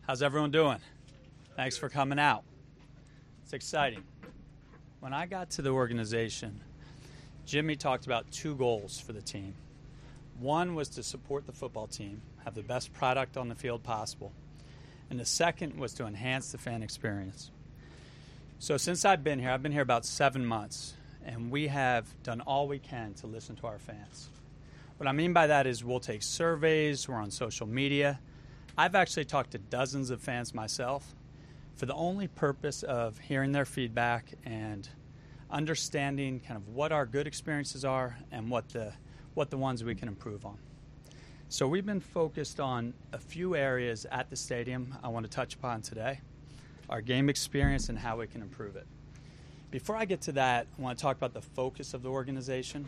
How's everyone doing? Thanks for coming out. It's exciting. When I got to the organization, Jimmy talked about two goals for the team. One was to support the football team, have the best product on the field possible. And the second was to enhance the fan experience. So since I've been here about 7 months, and we have done all we can to listen to our fans. What I mean by that is we'll take surveys, we're on social media. I've actually talked to dozens of fans myself for the only purpose of hearing their feedback and understanding kind of what our good experiences are and what the ones we can improve on. So we've been focused on a few areas at the stadium I want to touch upon today, our game experience and how we can improve it. Before I get to that, I want to talk about the focus of the organization.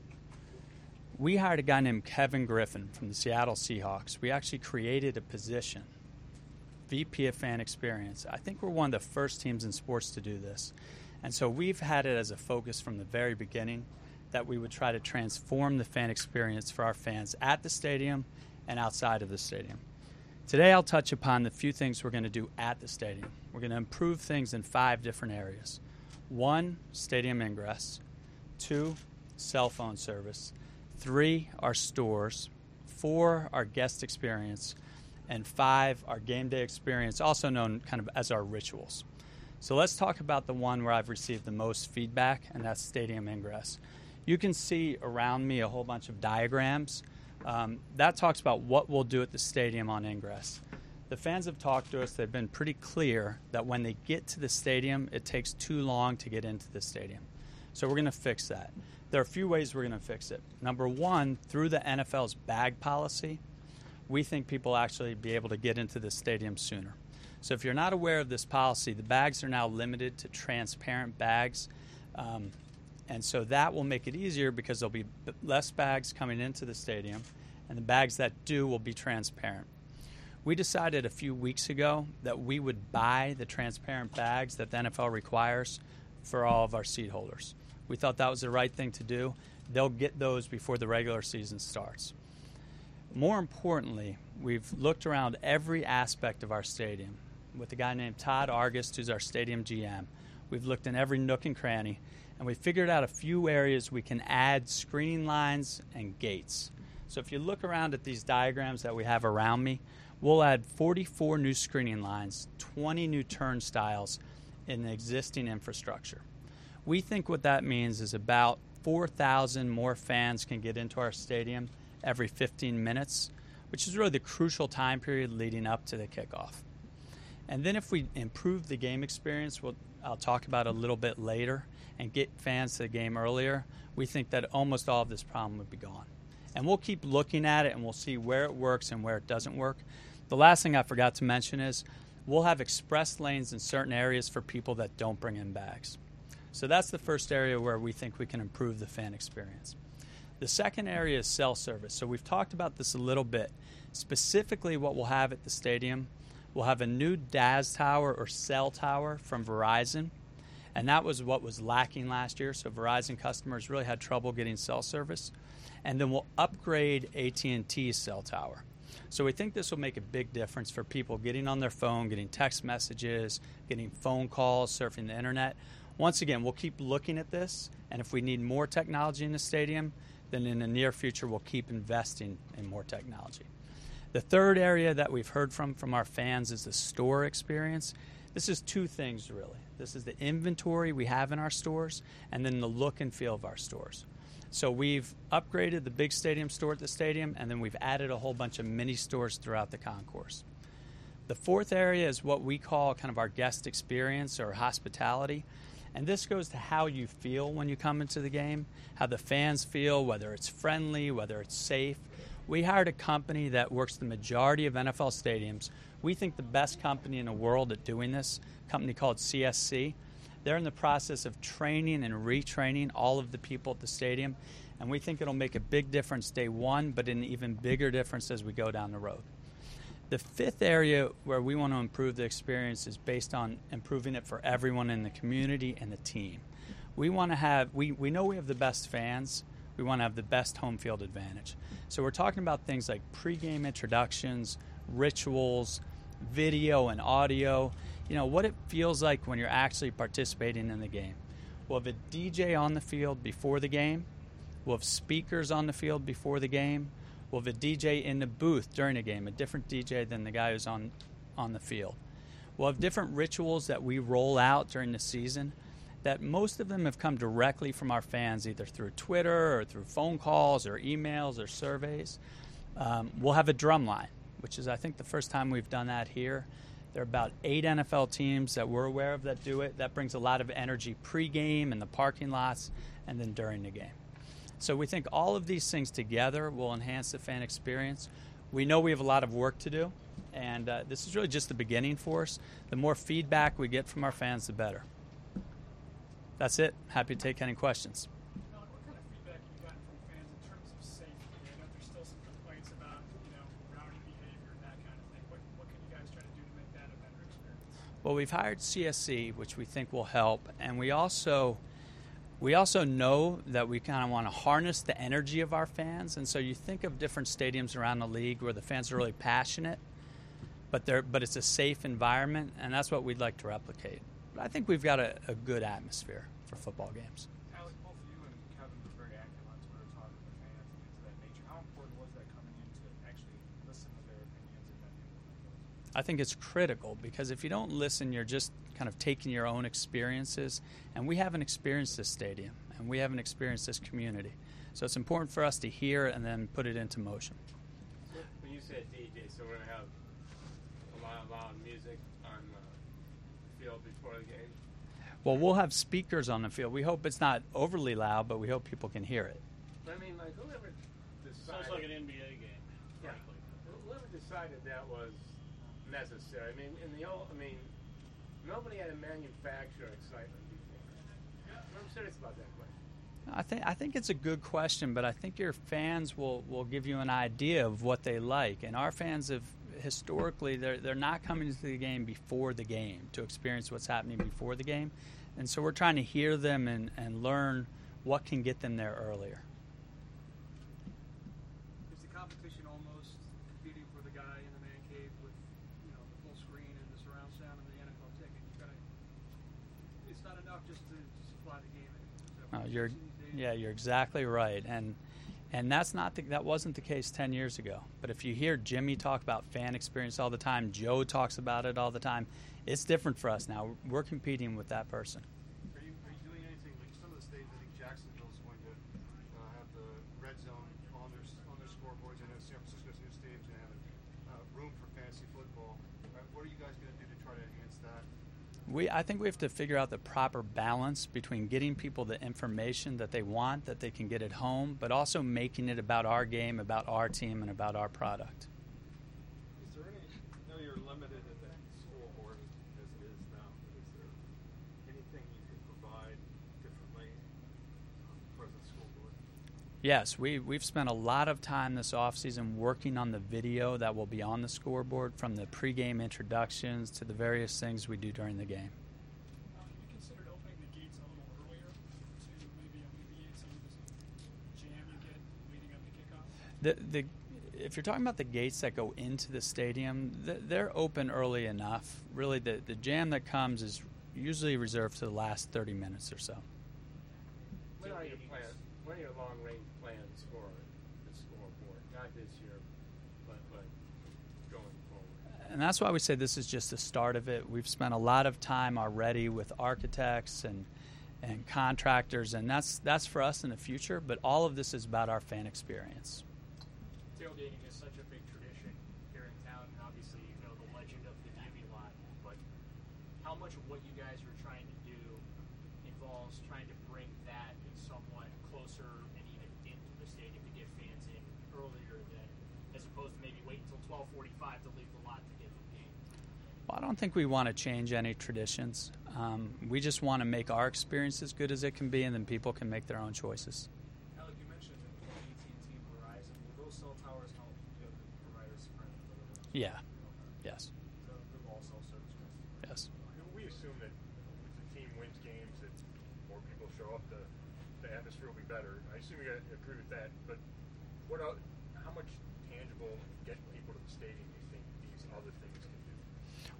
We hired a guy named Kevin Griffin from the Seattle Seahawks. We actually created a position, VP of Fan Experience. I think we're one of the first teams in sports to do this. And so we've had it as a focus from the very beginning that we would try to transform the fan experience for our fans at the stadium and outside of the stadium. Today I'll touch upon the few things we're going to do at the stadium. We're going to improve things in 5 different areas. 1, stadium ingress. 2, cell phone service. 3, our stores. 4, our guest experience. And 5, our game day experience, also known kind of as our rituals. So let's talk about the one where I've received the most feedback, and that's stadium ingress. You can see around me a whole bunch of diagrams. That talks about what we'll do at the stadium on ingress. The fans have talked to us. They've been pretty clear that when they get to the stadium, it takes too long to get into the stadium. So we're going to fix that. There are a few ways we're going to fix it. Number 1, through the NFL's bag policy, we think people actually be able to get into the stadium sooner. So if you're not aware of this policy, the bags are now limited to transparent bags. And so that will make it easier because there'll be less bags coming into the stadium, and the bags that do will be transparent. We decided a few weeks ago that we would buy the transparent bags that the NFL requires for all of our seat holders. We thought that was the right thing to do. They'll get those before the regular season starts. More importantly, we've looked around every aspect of our stadium with a guy named Todd Argist, who's our stadium GM. We've looked in every nook and cranny, and we figured out a few areas we can add screening lines and gates. So if you look around at these diagrams that we have around me, we'll add 44 new screening lines, 20 new turnstiles in the existing infrastructure. We think what that means is about 4,000 more fans can get into our stadium every 15 minutes, which is really the crucial time period leading up to the kickoff. And then if we improve the game experience, I'll talk about a little bit later, and get fans to the game earlier, we think that almost all of this problem would be gone. And we'll keep looking at it, and we'll see where it works and where it doesn't work. The last thing I forgot to mention is we'll have express lanes in certain areas for people that don't bring in bags. So that's the first area where we think we can improve the fan experience. The second area is cell service. So we've talked about this a little bit. Specifically what we'll have at the stadium, we'll have a new DAS tower or cell tower from Verizon. And that was what was lacking last year. So Verizon customers really had trouble getting cell service. And then we'll upgrade AT&T's cell tower. So we think this will make a big difference for people getting on their phone, getting text messages, getting phone calls, surfing the internet. Once again, we'll keep looking at this. And if we need more technology in the stadium, then in the near future, we'll keep investing in more technology. The third area that we've heard from our fans is the store experience. This is 2 things, really. This is the inventory we have in our stores and then the look and feel of our stores. So we've upgraded the big stadium store at the stadium, and then we've added a whole bunch of mini stores throughout the concourse. The fourth area is what we call kind of our guest experience or hospitality. And this goes to how you feel when you come into the game, how the fans feel, whether it's friendly, whether it's safe. We hired a company that works the majority of NFL stadiums. We think the best company in the world at doing this, a company called CSC. They're in the process of training and retraining all of the people at the stadium, and we think it'll make a big difference day one, but an even bigger difference as we go down the road. The fifth area where we want to improve the experience is based on improving it for everyone in the community and the team. We want to have, we know we have the best fans. We want to have the best home field advantage. So we're talking about things like pregame introductions, rituals, video and audio, what it feels like when you're actually participating in the game. We'll have a DJ on the field before the game. We'll have speakers on the field before the game. We'll have a DJ in the booth during the game, a different DJ than the guy who's on the field. We'll have different rituals that we roll out during the season that most of them have come directly from our fans, either through Twitter or through phone calls or emails or surveys. We'll have a drum line, which is, I think, the first time we've done that here. There are about 8 NFL teams that we're aware of that do it. That brings a lot of energy pregame in the parking lots and then during the game. So we think all of these things together will enhance the fan experience. We know we have a lot of work to do, and this is really just the beginning for us. The more feedback we get from our fans, the better. That's it. Happy to take any questions. What kind of feedback have you gotten from fans in terms of safety? I know there's still some complaints about, rowdy behavior and that kind of thing. What can you guys try to do to make that a better experience? Well, we've hired CSC, which we think will help, and we also know that we kind of want to harness the energy of our fans. And so you think of different stadiums around the league where the fans are really passionate, but it's a safe environment, and that's what we'd like to replicate. But I think we've got a good atmosphere for football games. Alec, both you and Kevin were very active on Twitter talking to fans and things of that nature. How important was that coming in to actually listen to their opinions and then implement those? I think it's critical because if you don't listen, you're just kind of taking your own experiences. And we haven't experienced this stadium, and we haven't experienced this community. So it's important for us to hear and then put it into motion. When you said DJ, so we're going to have a lot of loud music on the field before the game? Well, we'll have speakers on the field. We hope it's not overly loud, but we hope people can hear it. I mean, like, whoever decided... Sounds like an NBA game, Yeah. frankly. Whoever decided that was necessary. I mean, nobody had to manufacture excitement before. I'm serious about that question. I think it's a good question, but I think your fans will give you an idea of what they like. And our fans have historically, they're not coming to the game before the game to experience what's happening before the game. And so we're trying to hear them and learn what can get them there earlier. Is the competition almost competing for the guy in the man cave with the full screen and the surround sound and the NFL ticket? It's not enough just to supply the game. You're exactly right, and that wasn't the case 10 years ago. But if you hear Jimmy talk about fan experience all the time, Joe talks about it all the time, it's different for us now. We're competing with that person. Are you doing anything like some of the states? I think Jacksonville's going to have the red zone on their scoreboards. I know San Francisco's new stadium's going to have room for fantasy football. What are you guys going to do to try to enhance that? I think we have to figure out the proper balance between getting people the information that they want, that they can get at home, but also making it about our game, about our team, and about our product. Is there I know you're limited at that school board as it is now, but is there anything you can provide differently for the school board? Yes, we've spent a lot of time this offseason working on the video that will be on the scoreboard, from the pregame introductions to the various things we do during the game. Have you considered opening the gates a little earlier to maybe alleviate some of this jam you get leading up to kickoff? If you're talking about the gates that go into the stadium, they're open early enough. Really, the jam that comes is usually reserved to the last 30 minutes or so. What are your plans? What are your long-range plans for the scoreboard? Not this year, but going forward. And that's why we say this is just the start of it. We've spent a lot of time already with architects and contractors, and that's for us in the future. But all of this is about our fan experience. Tailgating is such a big tradition here in town, and obviously you know the legend of the Jimmy lot. But how much of what you guys are trying to do involves trying to bring that somewhat closer and even into the stadium to get fans in earlier than, as opposed to maybe wait until 12:45 to leave the lot to get the game? Well, I don't think we want to change any traditions. We just want to make our experience as good as it can be, and then people can make their own choices. Alec, you mentioned AT&T, Verizon. Will those cell towers help the providers spread and deliver? Yeah. Yes. So they're all cell service customers. Yes. We assume that if the team wins games, that more people show up, the atmosphere will be better. I assume you agree with that. But how much tangible getting people to the stadium do you think these other things can do?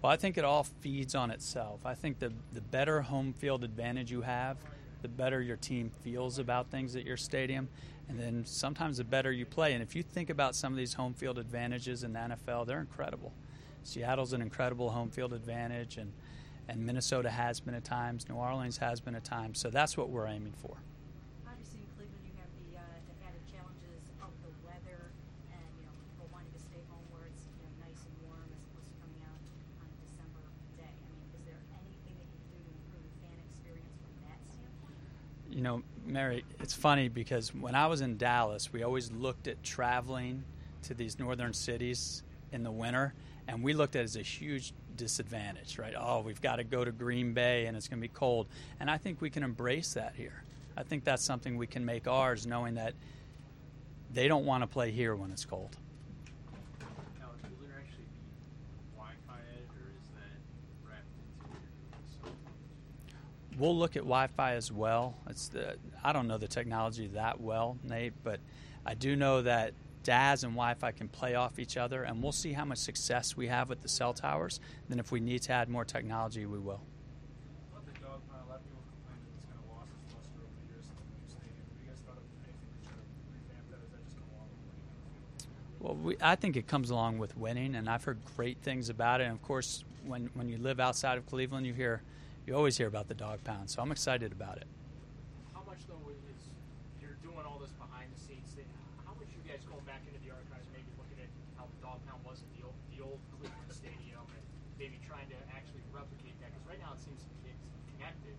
Well, I think it all feeds on itself. I think the better home field advantage you have, the better your team feels about things at your stadium, and then sometimes the better you play. And if you think about some of these home field advantages in the NFL, they're incredible. Seattle's an incredible home field advantage, and Minnesota has been at times. New Orleans has been at times. So that's what we're aiming for. Obviously, in Cleveland, you have the added challenges of the weather, and people wanting to stay home where it's nice and warm as opposed to coming out on a December day. I mean, is there anything that you can do to improve the fan experience from that standpoint? Mary, it's funny because when I was in Dallas, we always looked at traveling to these northern cities in the winter, and we looked at it as a huge disadvantage, right? Oh, we've got to go to Green Bay and it's going to be cold. And I think we can embrace that here. I think that's something we can make ours, knowing that they don't want to play here when it's cold. Now, will there actually be Wi-Fi edge, or is that wrapped into your facility? We'll look at Wi-Fi as well. I don't know the technology that well, Nate, but I do know that DAS and Wi-Fi can play off each other, and we'll see how much success we have with the cell towers. Then if we need to add more technology, we will. What the dog pound? A lot of people complain that it's kind of lost its luster over the years in the new stadium. Have you guys thought of anything to try to revamp that? Or does that just come along with winning? Well, I think it comes along with winning, and I've heard great things about it. And of course, when you live outside of Cleveland, you always hear about the dog pound. So I'm excited about it. How much, though, is you're doing all this behind the scenes thing? How much you guys going back into the archives, maybe looking at how the dog pound was at the old Cleveland Stadium, and maybe trying to actually replicate that? Because right now it seems it's connected.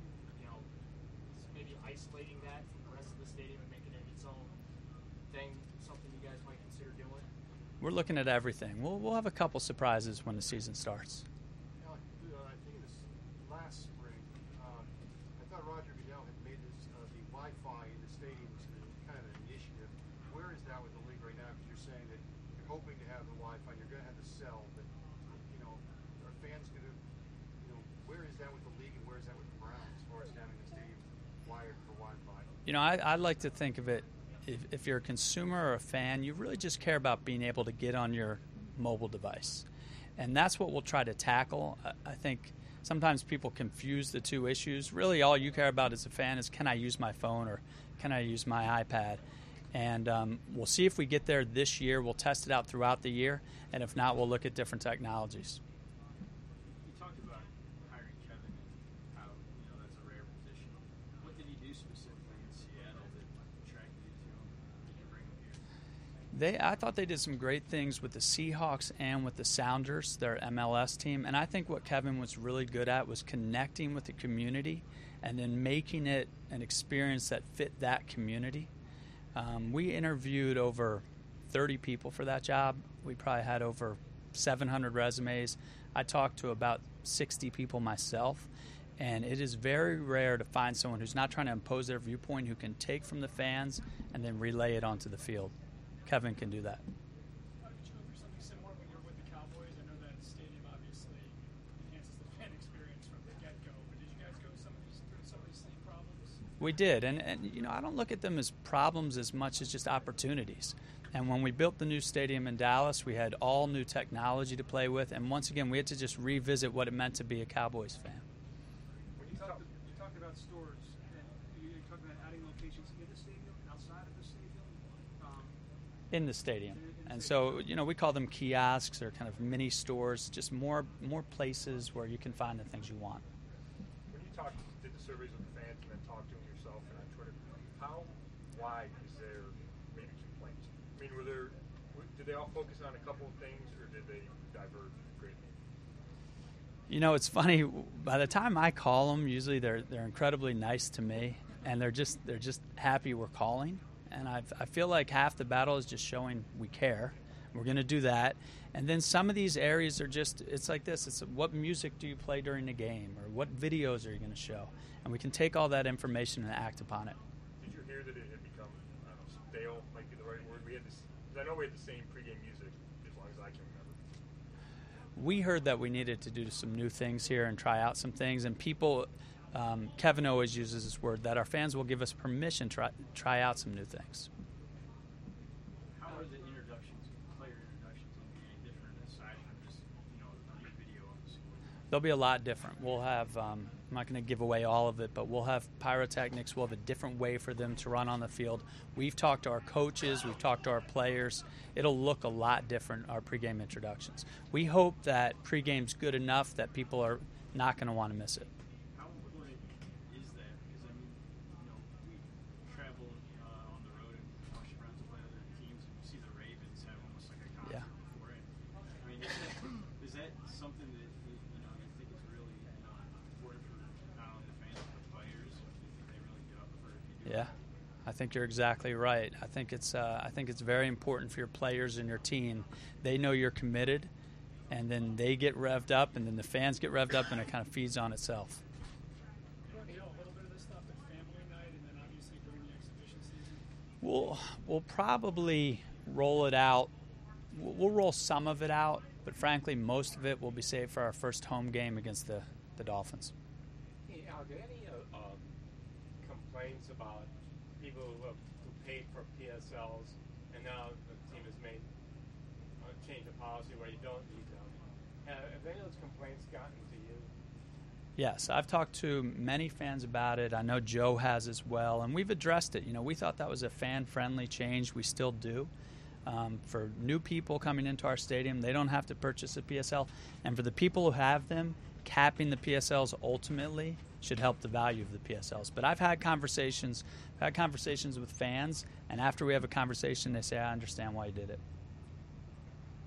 Maybe isolating that from the rest of the stadium and making it its own thing. Something you guys might consider doing. We're looking at everything. We'll have a couple surprises when the season starts. Now, I think this last spring, I thought Roger Goodell had made this the Wi-Fi in the stadiums kind of an initiative. Where is that with the league right now? Because you're saying that you're hoping to have the Wi-Fi, you're going to have the cell, but are fans going to, where is that with the league and where is that with the Browns as far as having the stadium wired for Wi-Fi? I like to think of it. If you're a consumer or a fan, you really just care about being able to get on your mobile device. And that's what we'll try to tackle. I think sometimes people confuse the two issues. Really, all you care about as a fan is, can I use my phone or can I use my iPad? And we'll see if we get there this year. We'll test it out throughout the year. And if not, we'll look at different technologies. You talked about hiring Kevin and how that's a rare position. What did he do specifically in Seattle that attracted you to him? Did you bring him here? I thought they did some great things with the Seahawks and with the Sounders, their MLS team. And I think what Kevin was really good at was connecting with the community and then making it an experience that fit that community. We interviewed over 30 people for that job. We probably had over 700 resumes. I talked to about 60 people myself. And it is very rare to find someone who's not trying to impose their viewpoint, who can take from the fans and then relay it onto the field. Kevin can do that. Did you go through something similar when you were with the Cowboys? I know that stadium obviously enhances the fan experience from the get-go, but did you guys go through some of these same problems? We did, and I don't look at them as problems as much as just opportunities. And when we built the new stadium in Dallas, we had all new technology to play with, and once again, we had to just revisit what it meant to be a Cowboys fan. When you talked about stores, and you talked about adding locations in the stadium, outside of the stadium. In the stadium. And so, we call them kiosks or kind of mini stores, just more places where you can find the things you want. When you did the surveys with the fans and then talked to them yourself and on Twitter, how wide is their maybe complaints? I mean, did they all focus on a couple of things, or did they diverge greatly? It's funny. By the time I call them, usually they're incredibly nice to me, and they're just happy we're calling. And I feel like half the battle is just showing we care. We're going to do that. And then some of these areas are it's like this. It's what music do you play during the game, or what videos are you going to show? And we can take all that information and act upon it. Did you hear that it had become, stale, might be the right word? I know we had the same pregame music as long as I can remember. We heard that we needed to do some new things here and try out some things. And people... Kevin always uses this word, that our fans will give us permission to try out some new things. How are the player introductions, going to be any different aside from just, the new video on the score? They'll be a lot different. We'll have, I'm not going to give away all of it, but we'll have pyrotechnics. We'll have a different way for them to run on the field. We've talked to our coaches. We've talked to our players. It'll look a lot different, our pregame introductions. We hope that pregame's good enough that people are not going to want to miss it. How important is that? Because, I mean, you know, we travel on the road and watch friends play other teams, and you see the Ravens have almost like a concert before it. I mean, is that something that, you know, you think is really important for not only the fans but the players? Do you think they really get up for it if you do? Yeah. I think you're exactly right. I think it's very important for your players and your team. They know you're committed, and then they get revved up, and then the fans get revved up, and it kind of feeds on itself. You know, a little bit of this stuff at family night, and then obviously during the exhibition season. We'll probably roll it out. We'll roll some of it out, but frankly, most of it will be saved for our first home game against the Dolphins. Hey, are there any complaints about people who paid for PSLs and now the team has made change the policy where you don't need them? Have any of those complaints gotten to you? Yes, I've talked to many fans about it. I know Joe has as well, and we've addressed it. You know, we thought that was a fan-friendly change. We still do. For new people coming into our stadium, they don't have to purchase a PSL. And for the people who have them, capping the PSLs ultimately should help the value of the PSLs. But I've had conversations with fans, and after we have a conversation, they say, I understand why you did it.